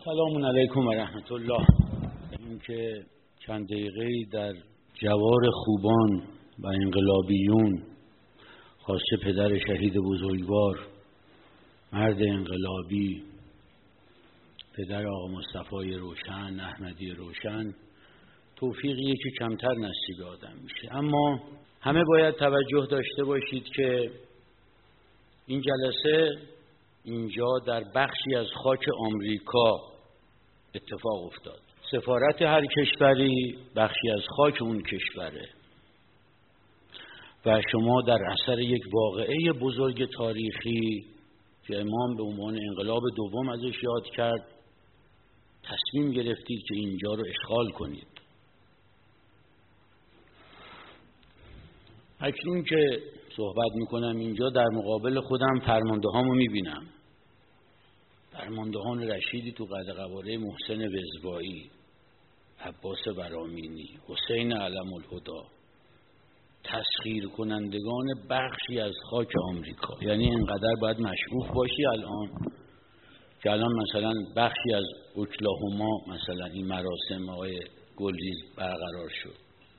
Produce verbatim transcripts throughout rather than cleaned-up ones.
سلام علیکم و رحمت الله. این که چند دقیقه‌ای در جوار خوبان و انقلابیون، خاصه پدر شهید بزرگوار، مرد انقلابی، پدر آقا مصطفی روشن، احمدی روشن، توفیقیه که کمتر نصیب آدم میشه. اما همه باید توجه داشته باشید که این جلسه اینجا در بخشی از خاک آمریکا اتفاق افتاد. سفارت هر کشوری بخشی از خاک اون کشوره و شما در اثر یک واقعه بزرگ تاریخی که امام به عنوان انقلاب دوم ازش یاد کرد تصمیم گرفتید که اینجا رو اشغال کنید. اکنون که صحبت میکنم اینجا در مقابل خودم فرمانده هامو میبینم، فرماندهان رشیدی تو قد قواره، محسن وزوایی، عباس برامینی، حسین علم الهدا، تسخیر کنندگان بخشی از خاک آمریکا. یعنی اینقدر باید مشکوک باشی الان که الان مثلا بخشی از اوکلاهوما مثلا این مراسم های گلریز برقرار شد،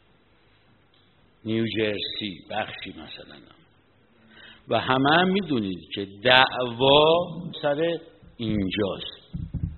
نیوجرسی بخشی مثلا، و همه هم میدونید که دعوا سر اینجاست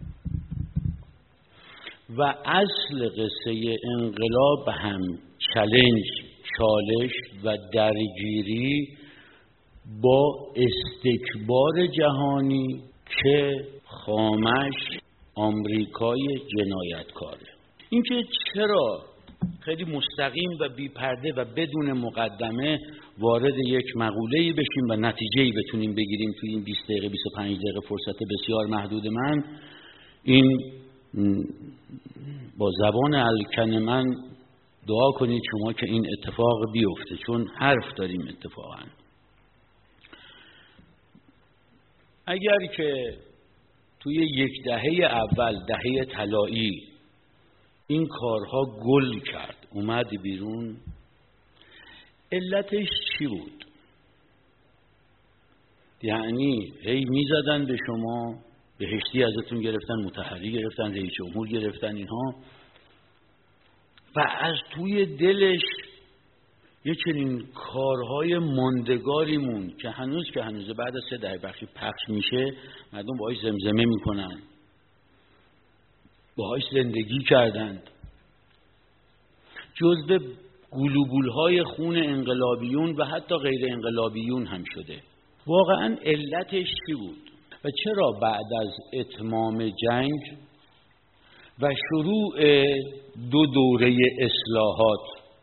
و اصل قصه انقلاب هم چالش چالش و درگیری با استکبار جهانی که خامش آمریکای جنایتکاره. اینکه چرا خیلی مستقیم و بی پرده و بدون مقدمه وارد یک مقوله‌ای بشیم و نتیجه‌ای بتونیم بگیریم توی این بیست دقیقه بیست و پنج دقیقه فرصت بسیار محدود من، این با زبان الکن من دعا کنید شما که این اتفاق بیفته، چون حرف داریم اتفاقا. اگر که توی یک دهه اول، دهه طلایی، این کارها گل کرد اومد بیرون، علتش چی بود؟ یعنی هی میزدن به شما، بهشتی ازتون گرفتن، مطهری گرفتن، رئیس جمهور گرفتن اینها، و از توی دلش یه چنین کارهای ماندگاری مون که هنوز که هنوز بعد از سه دهه بخشی پخش میشه، مردم باهاش زمزمه میکنن، باهاش زندگی کردند، جزو گلوبولهای خون انقلابیون و حتی غیر انقلابیون هم شده. واقعا علتش چی بود و چرا بعد از اتمام جنگ و شروع دو دوره اصلاحات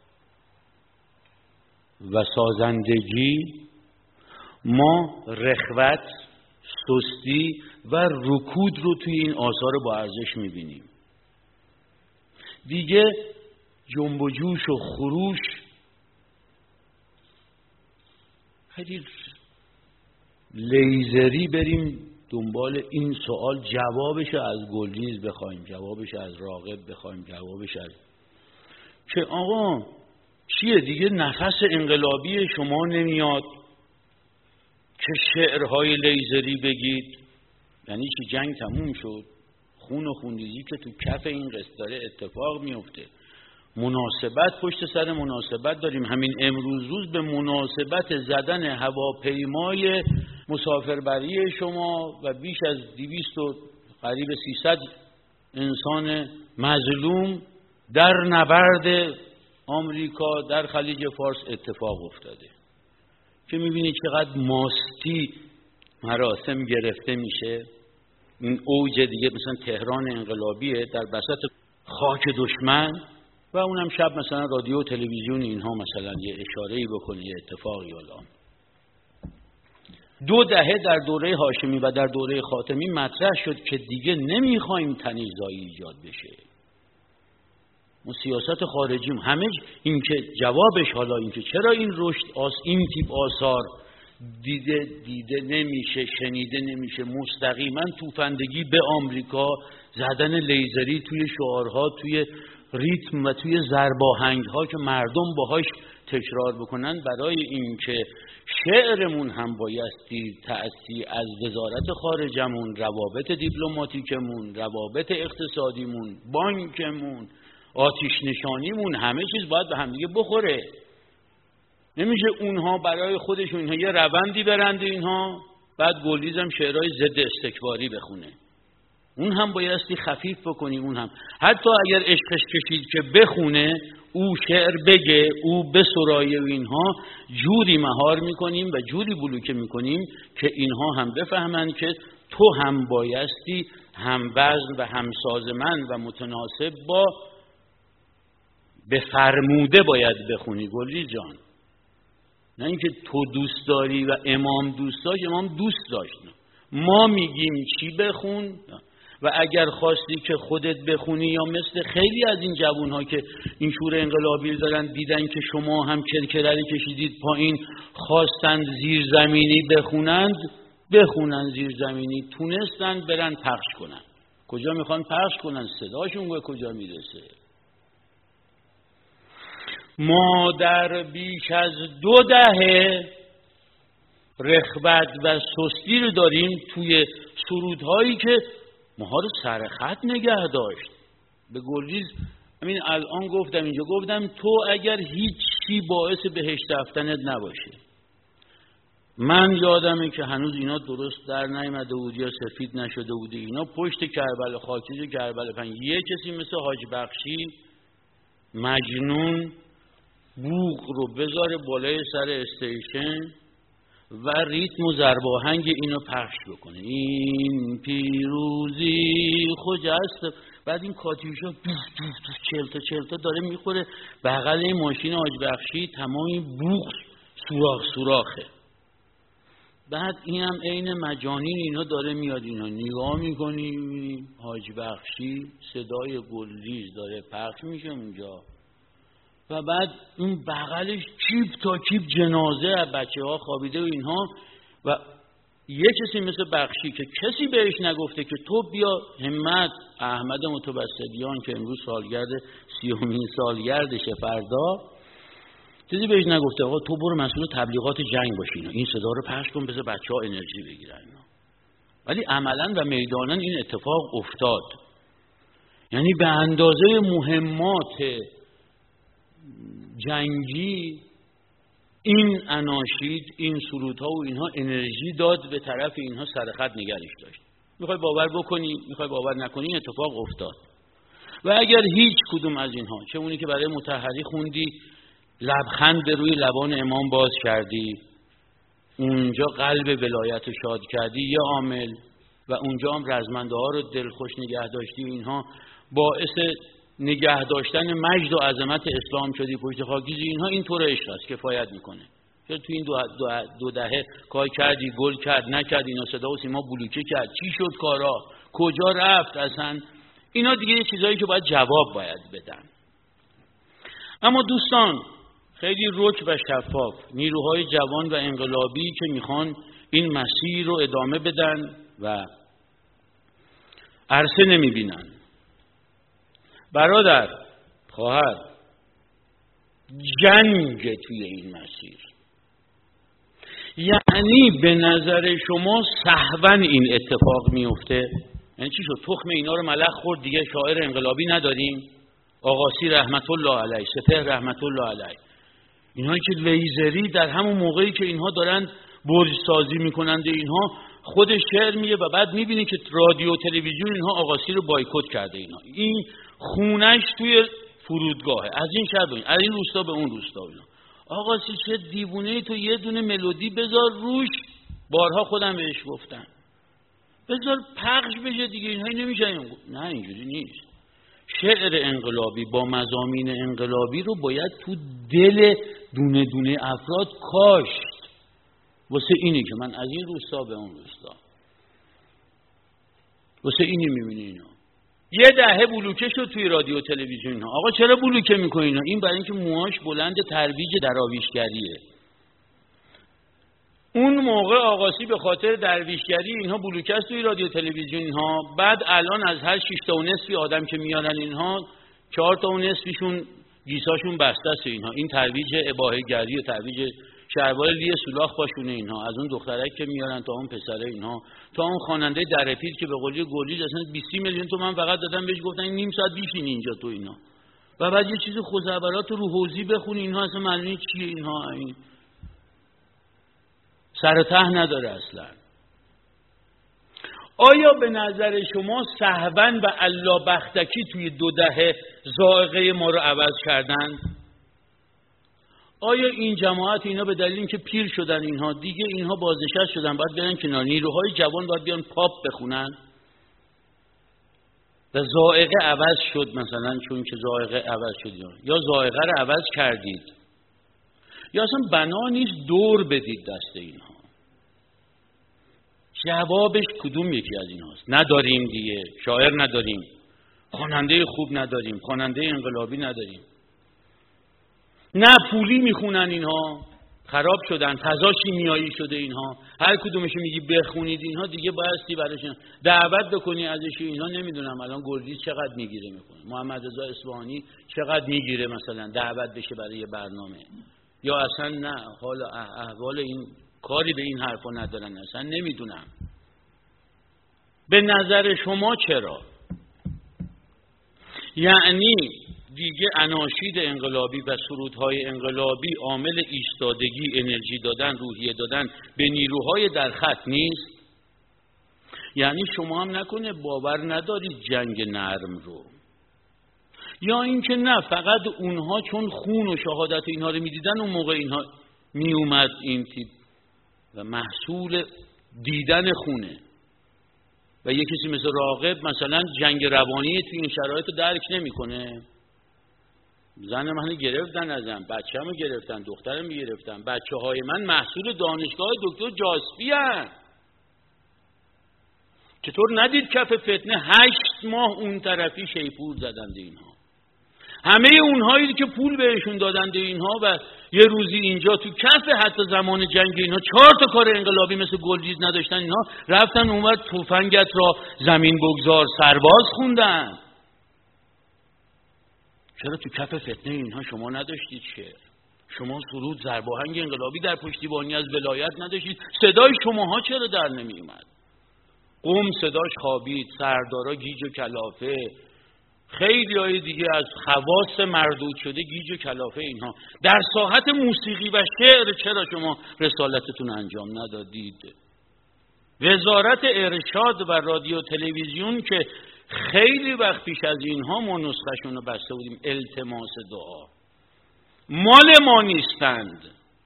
و سازندگی ما رخوت، سستی و رکود رو توی این آثار با ارزش میبینیم؟ دیگه جنب و جوش و خروش خیلی لیزری بریم دنبال این سوال، جوابش از گلریز بخوایم، جوابش از راغب بخوایم، جوابش از که آقا چیه دیگه، نفس انقلابی شما نمیاد که شعرهای لیزری بگید؟ یعنی چی؟ جنگ تموم شد، خون و خونریزی که تو کف این قصه داره اتفاق میفته، مناسبت پشت سر مناسبت داریم. همین امروز روز به مناسبت زدن هواپیمای مسافربری شما و بیش از دویست و قریب سیصد انسان مظلوم در نبرد آمریکا در خلیج فارس اتفاق افتاده که میبینید چقدر ماستی مراسم گرفته میشه. این اوج دیگه مثلا تهران انقلابیه در وسط خاک دشمن و اونم شب مثلا رادیو و تلویزیون اینها مثلا یه اشاره‌ای بکنه، یه اتفاقی. الان دو دهه در دوره هاشمی و در دوره خاتمی مطرح شد که دیگه نمیخوایم تنیزایی ایجاد بشه. ما سیاست خارجیم همه این که جوابش، حالا این که چرا این رشد آس این تیپ آثار دیده دیده نمیشه، شنیده نمیشه، مستقیما توفندگی به آمریکا، زدن لیزری توی شعارها، توی ریتم و توی ضرباهنگ ها که مردم باهاش تکرار بکنن، برای اینکه شعرمون هم بایستی تأثیر از وزارت خارجمون، روابط دیپلماتیکمون، روابط اقتصادیمون، بانکمون، آتش نشانیمون، همه چیز باید به همدیگه بخوره. نمیشه اونها برای خودشون اینها یه روندی برند اینها، بعد گلریز هم شعرهای ضد استکباری بخونه. اون هم بایستی خفیف بکنی. اون هم حتی اگر عشقش کشید که بخونه، او شعر بگه، او بسرایه و اینها، جوری مهار میکنیم و جوری بلوکه میکنیم که اینها هم بفهمن که تو هم بایستی هم وزن و هم سازمند و متناسب با بفرموده باید بخونی گلریز جان. نه اینکه تو دوست داری و امام دوست داشت، امام دوست داشت. ما میگیم چی بخون، و اگر خواستی که خودت بخونی یا مثل خیلی از این جوانها که این شور انقلابی دارن دیدن که شما هم کرکرری کشیدید پایین، خواستند زیرزمینی بخونند، بخونن زیرزمینی، تونستند برن پخش کنن. کجا میخوان پخش کنن؟ صداشون به کجا میرسه؟ ما در بیش از دو دهه رغبت و سستی رو داریم توی سرودهایی که ماها رو سرخط نگه داشت. به گلریز همین الان گفتم، اینجا گفتم تو اگر هیچ چی باعث بهشت رفتنت نباشه. من یادمه که هنوز اینا درست در نیامده بود یا سفید نشده بود، اینا پشت کربلا، خاکیز کربلا پنج، یه کسی مثل حاج بخشی مجنون بوق رو بذاره بالای سر استیشن و ریتم و ضرباهنگ اینو پخش بکنه، این پیروزی خجست. بعد این کاتیوشا دوف دوف دوف چلتا چلتا داره میخوره بغل این ماشین حاج بخشی، تمام این بوق سوراخ سوراخه. بعد این هم عین مجانین اینا داره میاد، اینا نگاه میکنی حاج بخشی صدای گلریز داره پخش میشه اونجا و بعد اون بغلش کیپ تا کیپ جنازه از بچه ها خوابیده و اینها، و یه کسی مثل بخشی که کسی بهش نگفته که تو بیا همت احمد متوسلیان که امروز سالگرد سیومین سالگردشه فردا، کسی بهش نگفته آقا تو برو مسئول تبلیغات جنگ باشی، اینا این صدا رو پخش کن بذار بچه ها انرژی بگیرن اینا. ولی عملا و میدانا این اتفاق افتاد. یعنی به اندازه مهمات جنگی این اناشید، این سرودها و اینها انرژی داد به طرف اینها، سرخط نگرش داشت. میخوای باور بکنی میخوای باور نکنی این اتفاق افتاد. و اگر هیچ کدوم از اینها، چه اونی که برای مطهری خوندی لبخند به روی لبان امام باز کردی، اونجا قلب ولایت شاد کردی یه عامل، و اونجا هم رزمنده ها رو دلخوش نگه داشتی، اینها باعث نگه داشتن مجد و عظمت اسلام شدی پشت خاکیزی، اینها اینطور عشق است، کفایت میکنه. چرا تو این دو, دو, دو دهه کار کردی، گل کرد نکرد، اینا صدا و سیما بلوکه کرد، چی شد کارا، کجا رفت اصلا، اینا دیگه یه چیزایی که باید جواب باید بدن. اما دوستان خیلی رک و شفاف نیروهای جوان و انقلابی که میخوان این مسیر رو ادامه بدن و عرصه نمیبینن. برادر، خواهر، جنگ توی این مسیر، یعنی به نظر شما سهواً این اتفاق میفته؟ یعنی چی شد تخم اینا رو ملخ خورد دیگه شاعر انقلابی نداریم؟ آقاسی رحمت الله علیه، سپهر رحمت الله علیه، اینهایی که لیزری در همون موقعی که اینها دارن برج سازی میکنند اینها خود شعر میگه و بعد میبینی که رادیو تلویزیون اینها آقاسی رو بایکوت کرده. اینا این خونش توی فرودگاهه، از این شهر به این، از این روستا به اون روستا. اینا آقاسی چه دیوونه ای تو، یه دونه ملودی بذار روش، بارها خودم بهش گفتم بذار پخش بشه دیگه، اینهایی نمیشه. نه اینجوری نیست. شعر انقلابی با مضامین انقلابی رو باید تو دل دونه دونه افراد کاشت. واسه اینی که من از این روستا به اون روستا، واسه اینی میبینی اینا یه دهه بلوکه شد توی رادیو تلویزیون ها. آقا چرا بلوکه میکنی اینا؟ این برای اینکه موهاش بلند ترویج دراویشگریه. اون موقع آقاسی به خاطر درویشگری اینها بلوکه است توی رادیو تلویزیون ها. بعد الان از هر شش تا و نصفی آدم که میارن اینها چهار تا اون نصفشون گیساشون بسته است اینها، این ترویج اباحه‌گری و ترویج شلوار لی سولاخ پاشونه اینها، از اون دخترک که میارن تا اون پسره اینها، تا اون خواننده درپیر که به قولی گلیج اصلا بیست میلیون تومان فقط دادن بهش، گفتن نیم ساعت بشین اینجا تو اینا، و بعد یه چیز خزعبلات رو حوزی بخونی اینها، اصلا معنی چیه اینها، این سر ته نداره اصلا. آیا به نظر شما سهواً و الله بختکی توی دو دهه ذائقه ما رو عوض کردن؟ آیا این جماعت اینا به دلیل اینکه پیر شدن اینها دیگه اینها بازنشسته شدن باید برن کنار، نیروهای جوان باید بیان پاپ بخونن و ذائقه عوض شد مثلا چون که ذائقه عوض شد، یا ذائقه رو عوض کردید یا اصلا بنا نیست دور بدید دست اینها؟ جوابش کدوم یکی از ایناست؟ نداریم دیگه، شاعر نداریم، خواننده خوب نداریم، خواننده انقلابی نداریم، نه پولی میخونن اینها، خراب شدن، فضا شیمیایی شده اینها، هر کدومش میگی بخونید اینها دیگه بایستی براشون دعوت بکنی ازش اینها. نمیدونم الان گلدیز چقدر میگیره میکنه، محمد رضا اصفهانی چقدر میگیره مثلا دعوت بشه برای یه برنامه، یا اصلا نه حال احوال این کاری به این حرفا ندارن، اصلا نمیدونم. به نظر شما چرا؟ یعنی دیگه اناشید انقلابی و سرودهای انقلابی عامل ایستادگی، انرژی دادن، روحیه دادن به نیروهای در خط نیست؟ یعنی شما هم نکنه باور ندارید جنگ نرم رو، یا اینکه نه فقط اونها چون خون و شهادت اینها رو میدیدن اون موقع اینها میومد این تیپ و محصول دیدن خونه، و یه کسی مثل راغب مثلا جنگ روانی توی این شرایط رو درک نمیکنه. زن منو گرفتن ازم، بچه‌مو گرفتن، دخترم گرفتن، بچه‌های من محصول دانشگاه دکتر جاسپی هستن. چطور ندید کف فتنه هشت ماه اون طرفی شیپور زدند اینها، همه اونهایی که پول بهشون دادند اینها و یه روزی اینجا تو کف حتی زمان جنگ اینها چهار تا کار انقلابی مثل گلدیز نداشتن، اینها رفتن اونور تفنگت را زمین بگذار سرباز خوندن. چرا تو کف فتنه اینها شما نداشتید شعر؟ شما سرود ضرباهنگ انقلابی در پشتیبانی از ولایت نداشتید؟ صدای شماها چرا در نمی اومد؟ قم صداش خوابید، سردارا گیج و کلافه، خیلی های دیگه از خواص مردود شده گیج و کلافه اینها. در ساحت موسیقی و شعر چرا شما رسالتتون انجام ندادید؟ وزارت ارشاد و رادیو تلویزیون که خیلی وقت پیش از اینها ما نسخه‌شون رو بسته بودیم، التماس دعا، مال ما نیستند،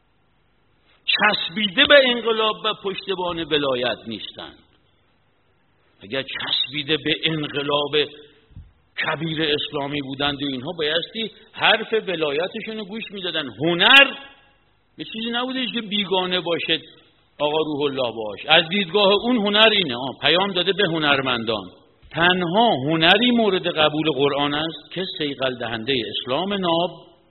چسبیده به انقلاب و پشتبان ولایت نیستند. اگر چسبیده به انقلاب کبیر اسلامی بودند و اینها بایستی حرف ولایتشون رو گوش میدادن. هنر یه چیزی نبوده که بیگانه باشه آقا روح الله باش، از دیدگاه اون هنر اینه، آه پیام داده به هنرمندان. تنها هنری مورد قبول قرآن است که صیقل دهنده اسلام ناب،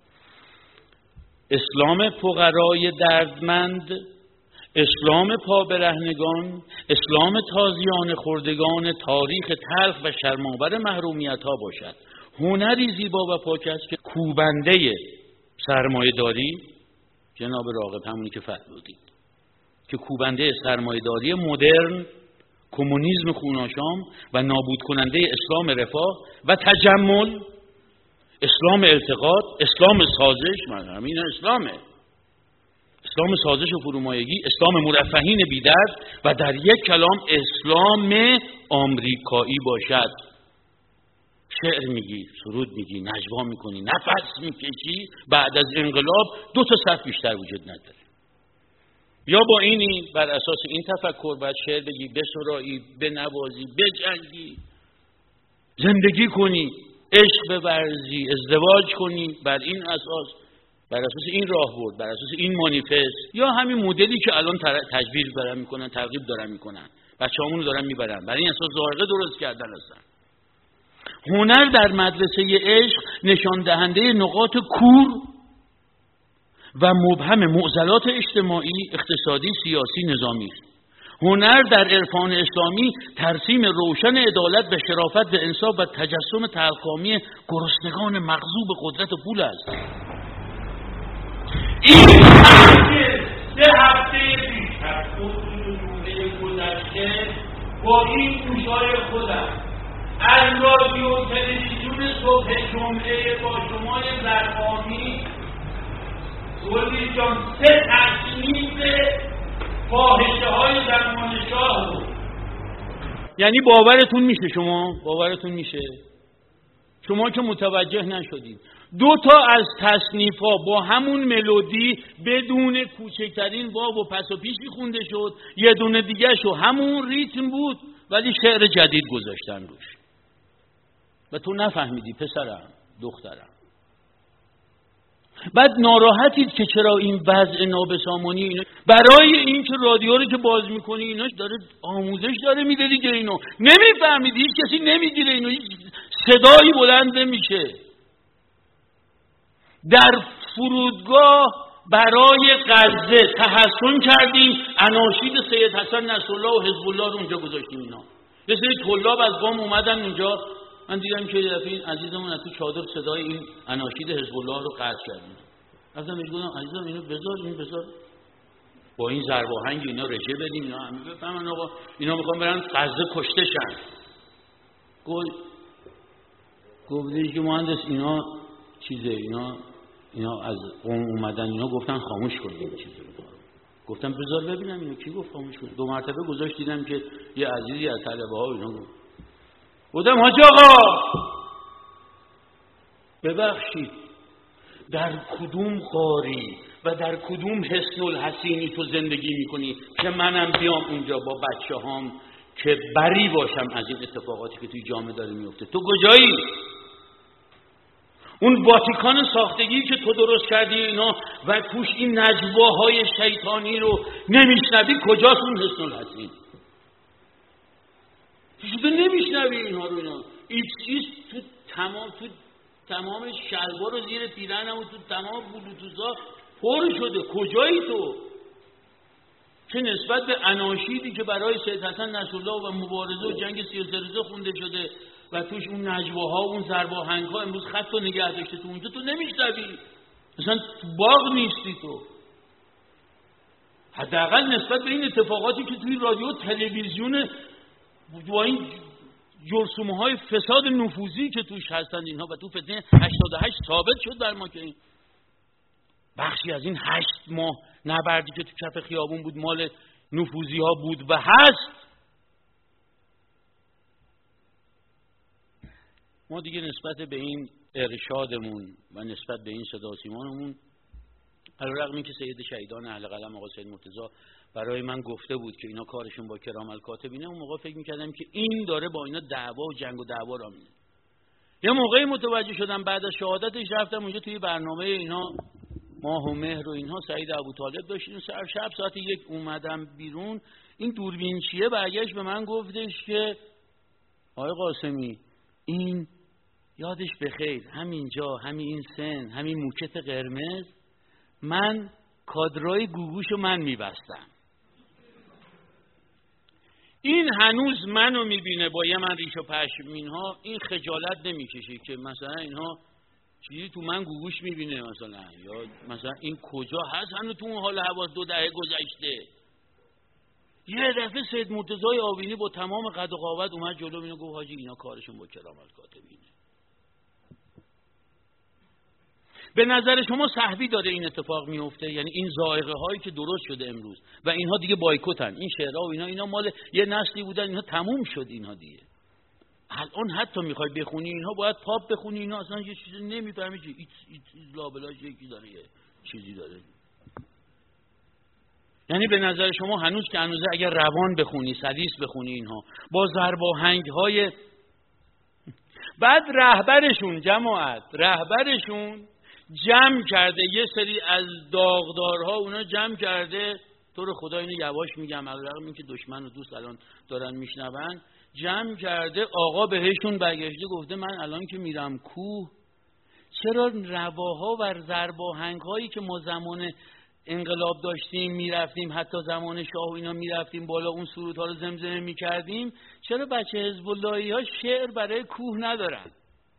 اسلام فقرای دردمند، اسلام پابرهنگان، اسلام تازیان خردگان تاریخ تلخ و شرم‌آور محرومیت ها باشد. هنری زیبا و پاک است که کوبنده سرمایه‌داری، جناب راغب همونی که فرمودید، که کوبنده سرمایه‌داری مدرن، کمونیسم خوناشام و نابود کننده اسلام رفاه و تجمل، اسلام التقاط، اسلام سازش، من همین اسلامه، اسلام سازش و فرومایگی، اسلام مرفهین بی‌درد و در یک کلام اسلام آمریکایی باشد. شعر میگی، سرود میگی، نجوا میکنی، نفس میکشی، بعد از انقلاب دو تا صف بیشتر وجود نداره. یا با اینی بر اساس این تفکر باید شعر بگی، بسرایی، بنوازی، بجنگی، زندگی کنی، عشق بورزی، ازدواج کنی، بر این اساس، بر اساس این راهبرد، بر اساس این مانیفست، یا همین مدلی که الان تجویز دارن میکنن، ترغیب دارن میکنن، بچه‌هامون رو دارن میبرن، برای این اساس ذائقه درست کردن هستن. هنر در مدرسه عشق نشان دهنده نقاط کور و مبهم معضلات اجتماعی، اقتصادی، سیاسی، نظامی است. هنر در عرفان اسلامی ترسیم روشن عدالت به شرافت به انصاف و تجسم تلخکامی گرسنگان مغصوب قدرت و پول است. این سه هفته پیش از خودتون گذشته با این گوشای خودم از رادیو تلویزیون صبح جمعه با شما زرقامی گلدیز جان سه تصنیف فاحشه های زمان شاه بود. یعنی باورتون میشه؟ شما باورتون میشه؟ شما که متوجه نشدید دو تا از تصنیف ها با همون ملودی بدون کوچکترین باب و پس و پیشی خونده شد، یه دونه دیگه شو همون ریتم بود ولی شعر جدید گذاشتن روش و تو نفهمیدی پسرم دخترم. بعد ناراحتید که چرا این وضع نابسامانی اینا، برای این که رادیو رو که باز میکنی اینا داره آموزش داره میده دیگه، اینو نمیفهمید، هیچ کسی نمیگیره، اینو هیچ صدایی بلند نمیشه. در فرودگاه برای غزه تحسن کردیم، اناشید سید حسن نصرالله و حزب الله رو اونجا گذاشتیم. اینا یه سری طلاب از قم اومدن اونجا، من دیدم که دفعه این عزیزمون از تو چادر صدای این اناشید حزب الله رو قطع کردیم. رفتم بهش گفتم عزیزم اینو بذار، این بذار با این ضرب آهنگ اینا رژه بدیم، اینا همه بفهمن آقا اینا میخوان برن غزه کشته شن. گفت گفتش که مهندس اینا چیزه، اینا اینا از قم اومدن، اینا گفتن خاموش کنیم چیزی رو. گفتم بذار ببینم اینو کی گفت خاموش کن. دو مرتبه گذاشت دیدم که یه عزیزی از طلبه ها اینا گفت. گفتم حاج آقا ببخشید در کدوم قاری و در کدوم حسن الحسینی تو زندگی میکنی که منم بیام اونجا با بچه هام که بری باشم از این اتفاقاتی که توی جامعه داره میفته؟ تو کجایی؟ اون واتیکان ساختگی که تو درست کردی اینا و توش این نجواهای شیطانی رو نمیشنوی، کجاست اون حسن الحسین؟ تو نمیشنوی اینها رو. اینا ایکس ایکس تو تمام تو تمام شلوار و زیر پیرهن و تو تمام بلوتوزا پر شده. کجایی تو که نسبت به اناشیدی که برای سید حسن نصرالله و مبارزه و جنگ سی و سه روزه خونده شده و توش اون نجواها و اون ضرباهنگ‌ها امروز خط رو نگه داشته، تو اونجا تو نمیشنوی، مثلا تو باغ نیستی تو. حداقل نسبت به این اتفاقاتی که توی رادیو تلویزیون با این جرثومه های فساد نفوذی که توش هستن اینها و تو فتنه هشتاد و هشت ثابت شد بر ما که این بخشی از این هشت ماه نبردی که تو کف خیابون بود مال نفوذی ها بود و هست. ما دیگه نسبت به این ارشادمون و نسبت به این صدا و سیمانمون، علیرغم اینکه سید شهیدان اهل قلم آقا سید مرتضی برای من گفته بود که اینا کارشون با کرام الکاتبینه، اون موقع فکر می‌کردم که این داره با اینا دعوا و جنگ و دعوا را می‌کنه. یه موقعی متوجه شدم بعد از شهادتش رفتم اونجا توی برنامه اینا ماه و مهر و اینها سعید ابوطالب داشتیم، سر شب ساعت یک اومدم بیرون، این دوربینچیه برگشت به من گفتش که آقای قاسمی این یادش بخیر همینجا همین این سن همین موکت قرمز من کادرای گوگوشو من میبستم، این هنوز منو میبینه با یه من ریش و پشم اینها، این خجالت نمیکشه که مثلا اینها چیزی تو من گوگوش میبینه مثلا، یا مثلا این کجا هست هنوز تو اون حال حواس دو دهه گذشته. یه دفعه سید مرتضی آبینی با تمام قد و قامت اومد جلو اینو گفت حاجی اینا کارشون با کرام الکاتبینه. به نظر شما صحوی داره این اتفاق میفته؟ یعنی این ذائقه هایی که درست شده امروز و اینها دیگه بایکوتن، این شعرها و اینا اینا مال یه نسلی بودن، اینها تموم شد اینها دیگه. الان حتی میخوای بخونی اینها باید پاپ بخونی، اینا اصلا یه چیزی نمیفهمی چی ایت ایت لابلاش یکی داره یه چیزی داره. یعنی به نظر شما هنوز که هنوز اگر روان بخونی سلیس بخونی اینها با ضرباهنگ های بعد رهبرشون جماعت رهبرشون جمع کرده یه سری از داغدارها اونا جمع کرده، تو رو خدا اینو یواش میگم علیرغم اینکه دشمن و دوست الان دارن میشنون، جمع کرده آقا بهشون برگشته گفته من الان که میرم کوه چرا رواها و ضرباهنگ هایی که ما زمان انقلاب داشتیم میرفتیم، حتی زمان شاه و اینا میرفتیم بالا اون سرودها رو زمزمه میکردیم، چرا بچه حزب اللهی ها شعر برای کوه ندارن؟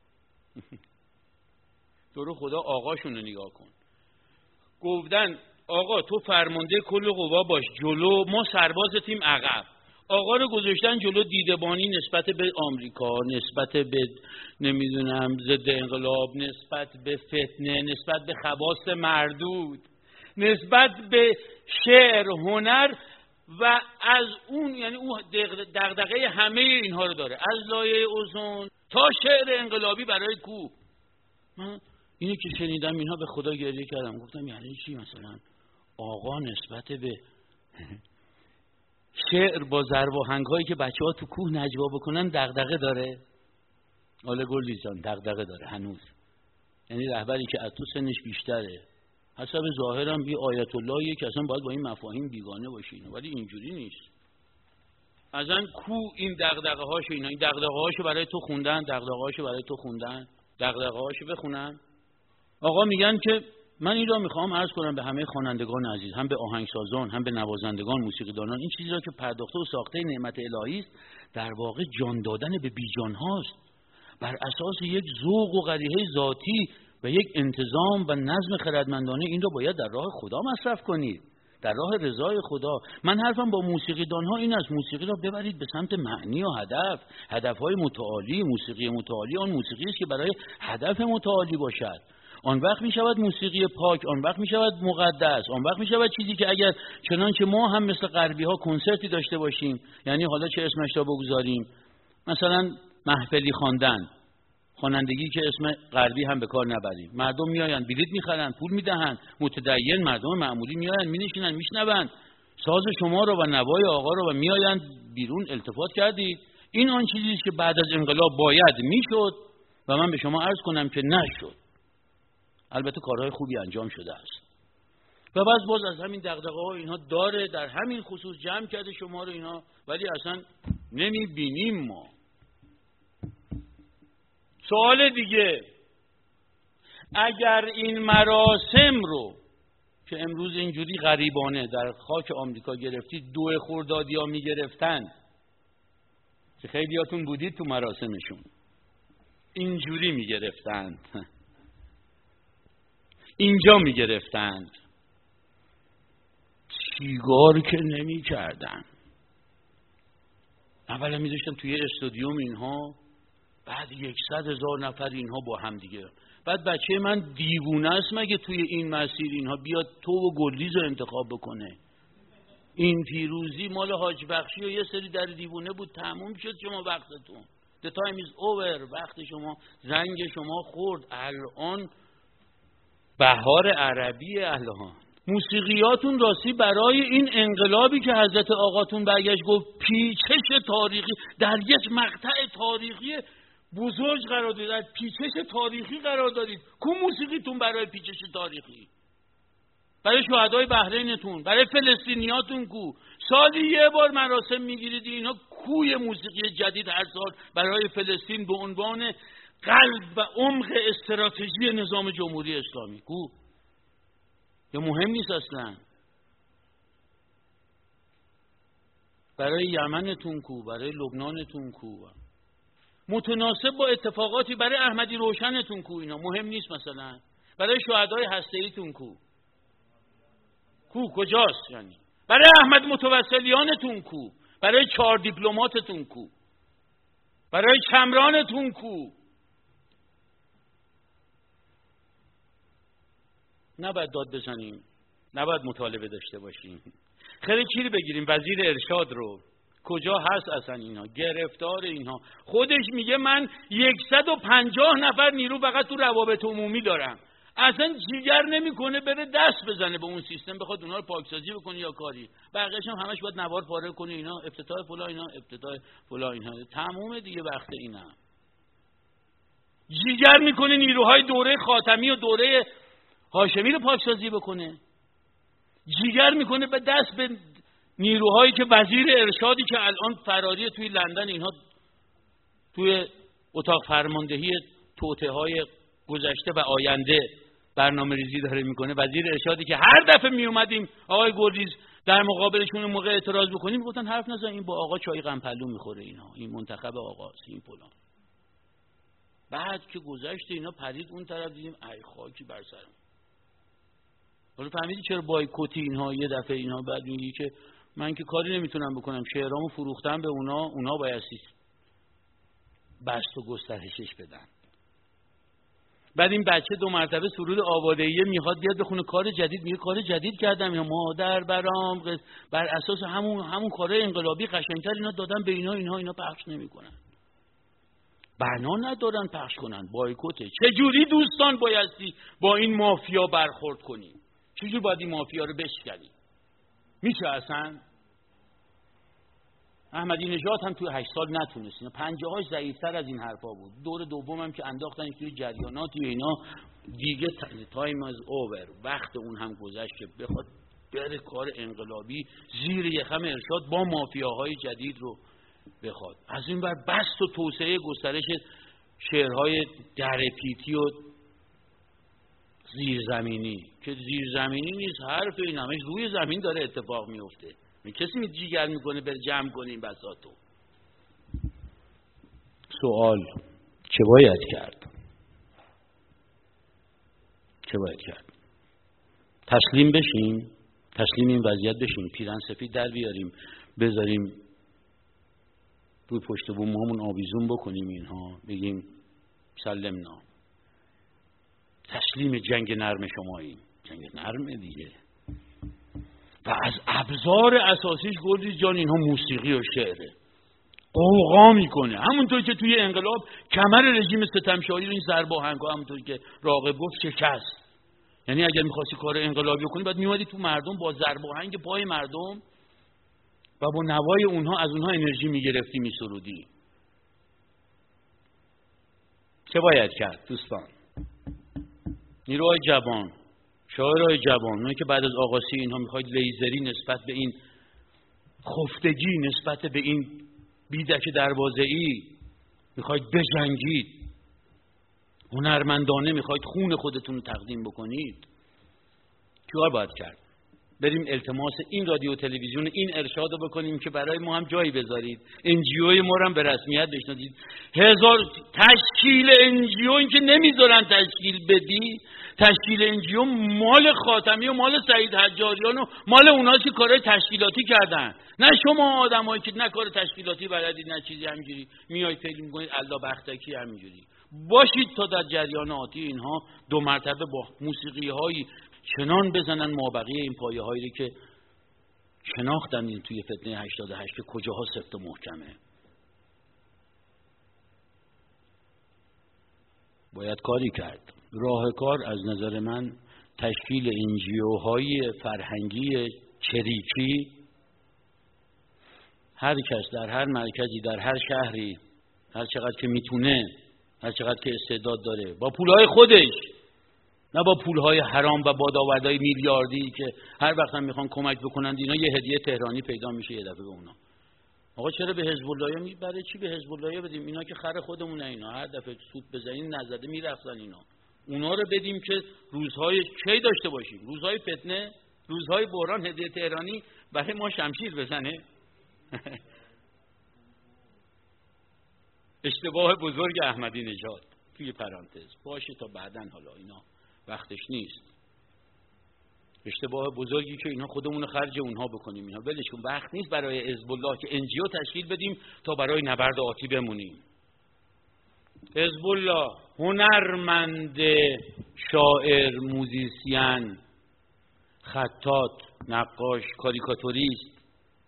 تو رو خدا آقاشون رو نگاه کن. گفتن آقا تو فرمانده کل قوا باش، جلو ما سربازتیم عقب. آقا رو گذاشتن جلو، دیدبانی نسبت به آمریکا، نسبت به نمیدونم ضد انقلاب، نسبت به فتنه، نسبت به خواص مردود، نسبت به شعر، هنر و از اون، یعنی اون دغدغه همه اینها رو داره، از لایه اوزون تا شعر انقلابی برای کوه. من اینو که شنیدم اینها به خدا گریه کردم، گفتم یعنی چی؟ مثلا آقا نسبت به شعر با ضرب و آهنگ‌هایی که بچه‌ها تو کوه نجوا بکنن دغدغه داره؟ آله گلیزان دغدغه داره هنوز. یعنی رهبری که از تو سنش بیشتره، حسب ظاهرم یه آیت اللهیه که اصلا باید با این مفاهیم بیگانه باشین، ولی اینجوری نیست. اصلا کوه این دغدغه‌هاشو، اینا این دغدغه‌هاشو برای تو خوندن، دغدغه‌هاشو برای تو خوندن، دغدغه‌هاشو بخونن. آقا میگن که من این را میخوام عرض کنم به همه خوانندگان عزیز، هم به آهنگسازان، هم به نوازندگان، موسیقیدانان، این چیزی را که پرداخته و ساخته نعمت الهی است، در واقع جان دادن به بیجان هاست. بر اساس یک ذوق و غریحه ذاتی و یک انتظام و نظم خردمندانه این را باید در راه خدا مصرف کنید، در راه رضای خدا. من حرفم با موسیقیدان ها این است، موسیقی را ببرید به سمت معنی و هدف، هدفهای متعالی. موسیقی متعالی آن موسیقی است که برای هدف متعالی باشد. آن وقت می شود موسیقی پاک، آن وقت می شود مقدس، آن وقت می شود چیزی که اگر چنانچه ما هم مثل غربی ها کنسرتی داشته باشیم، یعنی حالا چه اسمش را بگذاریم، مثلا محفلی خواندن، خوانندگی که اسم غربی هم به کار نبریم، مردم میآیند بلیط میخرن، پول میدهن، متدین مردم معمولی میآیند مینشینن میشنون ساز شما رو و نوای آقا رو و میآیند بیرون. التفات کردید؟ این آن چیزی است که بعد از انقلاب باید میشد و من به شما عرض کنم که نشد. البته کارهای خوبی انجام شده است و بعض باز از همین دغدغه‌ها اینها داره، در همین خصوص جمع کرده شما رو اینها، ولی اصلا نمیبینیم ما. سوال دیگه، اگر این مراسم رو که امروز اینجوری غریبانه در خاک آمریکا گرفتید، دو خردادی ها میگرفتن که خیلیاتون بودید تو مراسمشون، اینجوری میگرفتند، اینجا میگرفتند، سیگار که نمی کردن، اولا میذاشتن توی استادیوم اینها، بعد یکصد هزار نفر اینها با هم دیگه. بعد بچه من دیوونه است مگه توی این مسیر اینها بیاد تو و گلیز رو انتخاب بکنه؟ این پیروزی مال حاج بخشی و یه سری در دیوونه بود، تموم شد شما وقتتون. The time is over، وقت شما، زنگ شما خورد. الان بهار عربی الان. موسیقیاتون راستی برای این انقلابی که حضرت آقاتون برگشت گفت پیچش تاریخی، در یک مقطع تاریخی بزرگ قرار دادید، در پیچش تاریخی قرار دادید. کو موسیقیتون برای پیچش تاریخی؟ برای شهدای بحرینتون، برای فلسطینیاتون کو؟ سالی یه بار مراسم میگیرید، اینا کوی موسیقی جدید هر سال برای فلسطین به عنوان قلب و عمق استراتژی نظام جمهوری اسلامی کو؟ یا مهم نیست اصلا؟ برای یمنتون کو؟ برای لبنانتون کو؟ متناسب با اتفاقاتی برای احمدی روشنتون کو؟ اینا مهم نیست مثلا؟ برای شهدای هسته‌ایتون کو؟ کو کجاست یعنی؟ برای احمد متوسلیانتون کو؟ برای چهار دیپلماتتون کو؟ برای چمرانتون کو؟ نباید داد بزنیم، نباید مطالبه داشته باشیم. خیلی چیزی بگیریم وزیر ارشاد رو، کجا هست اصلا اینا؟ گرفتار اینها. خودش میگه من یکصد و پنجاه نفر نیرو فقط تو روابط عمومی دارم. اصلا جیگر نمیکنه بره دست بزنه به اون سیستم، بخواد اونها رو پاکسازی بکنه یا کاری. بقیه‌اش هم همش باید نوار پاره کنه، اینا افتتاح فلان، اینا افتتاح فلان، اینا تموم دیگه وقت اینا. جیگر میکنه نیروهای دوره خاتمی و دوره هاشمی رو پاکسازی بکنه. جیگر میکنه به دست به نیروهایی که وزیر ارشادی که الان فراری توی لندن، اینها توی اتاق فرماندهی توطئه‌های گذشته و آینده برنامه ریزی داره میکنه، وزیر ارشادی که هر دفعه می اومدیم آقای گلریز در مقابلشون اون موقع اعتراض بکنیم میگفتن حرف نزن، این با آقا چای قمپلو میخوره، اینا این منتخب آقاست، این فلان. بعد که گذشت اینا پرید اون طرف، دیدیم ای خاکی بر سرم. حالا فهمیدی چرا بایکوتی اینها یه دفعه اینا بعد میگی که من که کاری نمیتونم بکنم، شعرامو فروختم به اونا، اونا بایستی بست و گسترشش بدن. بعد این بچه دو مرتبه سرود آواده‌ایه میخواد بیاد بخونه کار جدید، میگه کار جدید کردم اینا، مادر برام بر اساس همون همون کارهای انقلابی قشنگتر اینا دادن به اینا، اینا اینا پخش نمیکنن، بنا ندارن پخش کنن، بایکوته. چجوری دوستان بایستی با این مافیا برخورد کنیم؟ چجوری باید این مافیا رو بشکنیم؟ میشه اصلا؟ احمدی نژاد هم توی هشت سال نتونست، اینا پنجه هاش ضعیف‌تر از این حرفا بود. دور دوم هم که انداختن توی جریاناتی اینا دیگه تایم از اوور، وقت اون هم گذشت که بخواد بره کار انقلابی زیر یخم ارشاد با مافیاهای جدید رو بخواد. از این بر بست و توسعه گسترش شعرهای درپیتی و زیرزمینی که زیرزمینی نیست، حرف این همش روی زمین داره اتفاق میفته. کسی می جیگر میکنه بر جمع کنیم بساطو. سوال چه باید کرد؟ چه باید کرد؟ تسلیم بشیم، تسلیم این وضعیت بشیم، پیرن سفید در بیاریم بذاریم روی پشت بوممون آویزون بکنیم اینها، بگیم سلمنا، تسلیم جنگ نرم شماییم. جنگ نرم دیگه. و از ابزار اساسیش گلریز جان اینها موسیقی و شعره، قوقا میکنه، همونطور که توی انقلاب کمر رژیم ستمشاهی رو این ضرباهنگا همونطور که راغب گفت شکست. یعنی اگر میخواستی کار انقلابی کنی باید میومدی تو مردم با ضرباهنگ پای مردم و با نوای اونها از اونها انرژی میگرفتی میسرودی. چه باید کرد دوستان؟ نیروهای جوان، شاعرای جوان، اونایی که بعد از آغاسی اینها میخواید لیزری نسبت به این خفتگی، نسبت به این بیدک دروازه‌ای میخواید بجنگید، هنرمندانه میخواید خون خودتون رو تقدیم بکنید، چیکار باید کرد؟ بریم التماس این رادیو تلویزیون این ارشاد رو بکنیم که برای ما هم جایی بذارید، انجیوی ما هم به رسمیت بشناسید. هزار تشکیل انجیو این که نمیذارن تشکیل بدی، تشکیل انجیو مال خاتمی و مال سعید حجاریان و مال اوناست که کارهای تشکیلاتی کردن، نه شما آدمایی که نه کار تشکیلاتی بلدید نه چیزی، همینجوری میایید فکر میکنید الله بختکی همینجوری باشید تا در جریان آتی اینها دو مرتبه با موسیقی هایی چنان بزنن مابقی این پایه هایی که شناختن این توی فتنه هشتاد و هشت که کجاها سفت و محکمه. باید کاری کرد. راه کار از نظر من تشکیل انجیوهای فرهنگی چریکی، هر کس در هر مرکزی در هر شهری هر چقدر که میتونه، هر چقدر که استعداد داره، با پولهای خودش، نه با پولهای حرام و با داوردهای میلیاردی که هر وقت هم میخوان کمک بکنند اینا یه هدیه تهرانی پیدا میشه یه دفعه به اونا. آقا چرا به حزب الله می برای چی به حزب الله بدیم؟ اینا که خر خودمونه، اینا هر دفعه سود بزنین نزده میرفتن اینا. اونا رو بدیم که روزهای کی داشته باشیم، روزهای فتنه، روزهای بحران هدیه تهرانی برای ما شمشیر بزنه. اشتباه بزرگ احمدی نژاد توی پرانتز باشه تا بعدن، حالا اینا وقتش نیست. اشتباه بزرگی که اینا خودمون خرج اونها بکنیم، اینا ولش کن، وقت نیست برای حزب الله که انجیو تشکیل بدیم تا برای نبرد آتی بمونیم. حزب الله هنرمند، شاعر، موزیسین، خطاط، نقاش، کاریکاتوریست،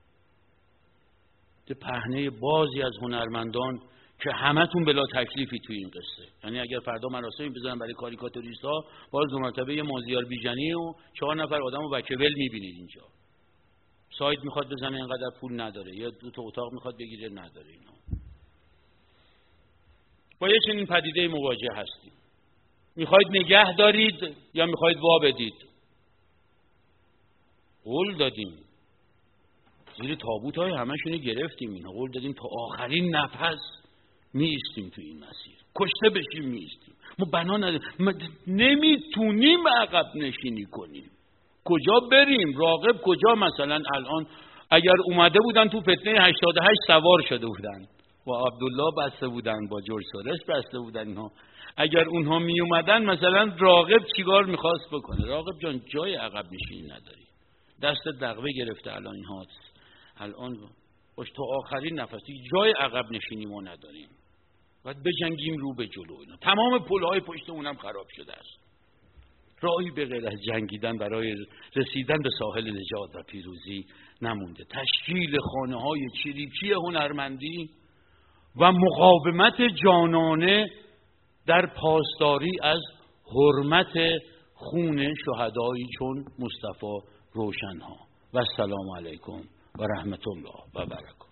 ده پهنه بازی از هنرمندان که همتون بلا تکلیفی توی این قصه. یعنی اگر فردا مراسمی بزنن برای کاریکاتوریست ها، باز دو مرتبه یه مازیار بیژنی و چهار نفر آدم و بکول میبینید اینجا. سایت میخواد بزنه اینقدر پول نداره، یا دو تا اتاق میخواد بگیره نداره. اینا با یه چنین پدیده مواجه هستیم. میخواید نگه دارید یا میخواید وا بدید؟ قول دادیم زیر تابوت های همشونو گرفتیم، اینا قول دادیم تا آخرین نفس می ایستیم تو این مسیر، کشته بشیم می ایستیم. ما بنا نداریم، نمیتونیم عقب نشینی کنیم. کجا بریم؟ راغب کجا مثلا الان اگر اومده بودن تو فتنه هشتاد و هشت سوار شده بودن با عبدالله بسته بودن، با جورج سورس بسته بودن، اینها اگر اونها می اومدن مثلا راغب چیکار میخواست بکنه؟ راغب جان جای عقب نشینی نداری، دست دغوه گرفته الان اینها، الان باش تو آخرین نفسی، جای عقب نشینی ما نداریم، باید بجنگیم رو به جلو. اینا تمام پل‌های پشت اونم خراب شده است، راهی به غیر از جنگیدن برای رسیدن به ساحل نجات و پیروزی نمونده. تشکیل خانه‌های چریکی هنرمندی و مقاومت جانانه در پاسداری از حرمت خون شهدایی چون مصطفی روشن‌ها. و السلام علیکم و رحمت الله و برکاته.